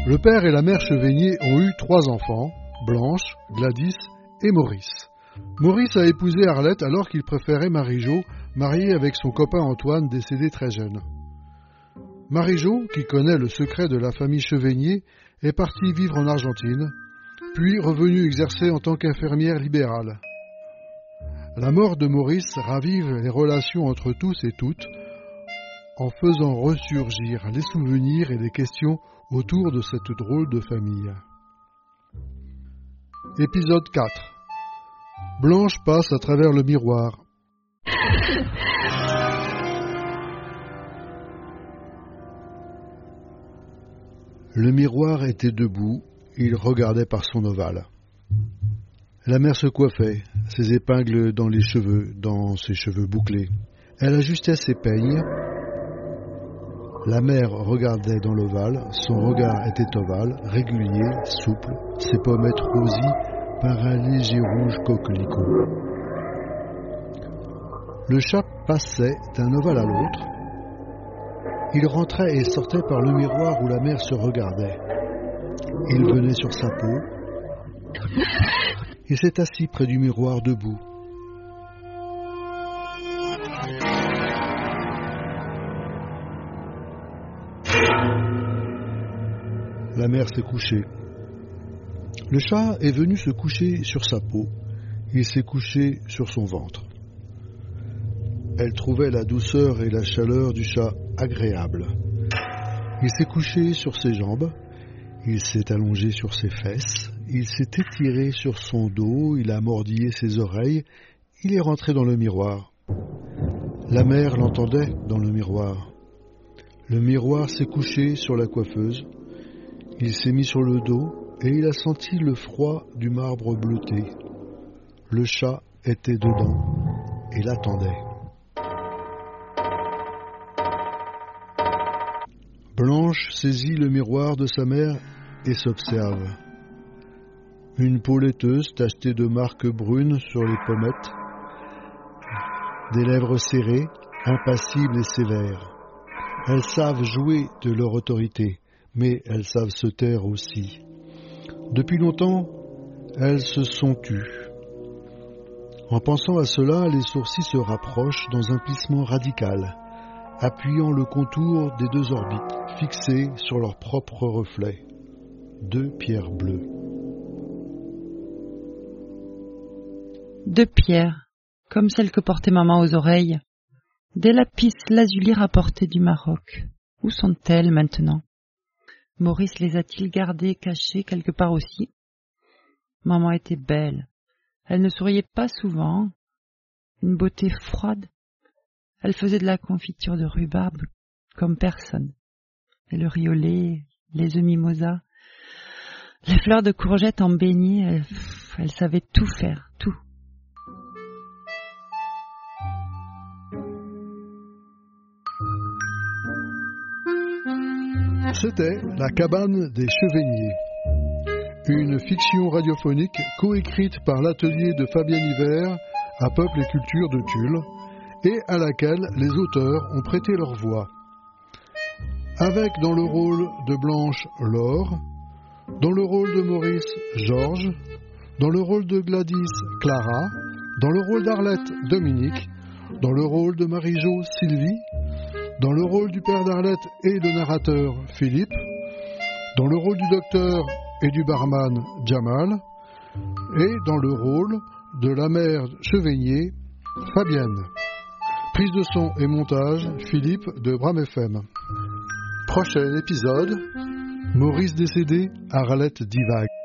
Le père et la mère Chevenier ont eu 3 enfants, Blanche, Gladys et Maurice. Maurice a épousé Arlette alors qu'il préférait Marie-Jo, mariée avec son copain Antoine, décédé très jeune. Marie-Jo, qui connaît le secret de la famille Chevenier, est partie vivre en Argentine, puis revenue exercer en tant qu'infirmière libérale. La mort de Maurice ravive les relations entre tous et toutes, en faisant ressurgir les souvenirs et les questions autour de cette drôle de famille. Épisode 4. Blanche passe à travers le miroir. Le miroir était debout, il regardait par son ovale. La mère se coiffait, ses épingles dans les cheveux, dans ses cheveux bouclés. Elle ajustait ses peignes. La mère regardait dans l'ovale, son regard était ovale, régulier, souple, ses pommettes rosies par un léger rouge coquelicot. Le chat passait d'un ovale à l'autre. Il rentrait et sortait par le miroir où la mère se regardait. Il venait sur sa peau et s'est assis près du miroir debout. La mère s'est couchée. Le chat est venu se coucher sur sa peau. Il s'est couché sur son ventre. Elle trouvait la douceur et la chaleur du chat agréable. Il s'est couché sur ses jambes. Il s'est allongé sur ses fesses. Il s'est étiré sur son dos. Il a mordillé ses oreilles. Il est rentré dans le miroir. La mère l'entendait dans le miroir. Le miroir s'est couché sur la coiffeuse. Il s'est mis sur le dos et il a senti le froid du marbre bleuté. Le chat était dedans et l'attendait. Blanche saisit le miroir de sa mère et s'observe. Une peau laiteuse tachetée de marques brunes sur les pommettes, des lèvres serrées, impassibles et sévères. Elles savent jouer de leur autorité, mais elles savent se taire aussi. Depuis longtemps, elles se sont tues. En pensant à cela, les sourcils se rapprochent dans un plissement radical, appuyant le contour des 2 orbites, fixées sur leur propre reflet. 2 pierres bleues. 2 pierres, comme celles que portait maman aux oreilles. Des lapis lazuli rapportés du Maroc. Où sont-elles maintenant? Maurice les a-t-il gardées cachées quelque part aussi? Maman était belle. Elle ne souriait pas souvent. Une beauté froide. Elle faisait de la confiture de rhubarbe comme personne. Et le riz au lait, les œufs mimosa, les fleurs de courgettes en beignet, elle savait tout faire, tout. C'était La cabane des Cheveniers, une fiction radiophonique coécrite par l'atelier de Fabienne Hiver à Peuple et Culture de Tulle et à laquelle les auteurs ont prêté leur voix. Avec dans le rôle de Blanche, Laure, dans le rôle de Maurice, Georges, dans le rôle de Gladys, Clara, dans le rôle d'Arlette, Dominique, dans le rôle de Marie-Jo, Sylvie, dans le rôle du père d'Arlette et de narrateur, Philippe, dans le rôle du docteur et du barman, Jamal, et dans le rôle de la mère Chevenier, Fabienne. Prise de son et montage, Philippe de Bram FM. Prochain épisode, Maurice décédé, Arlette divague.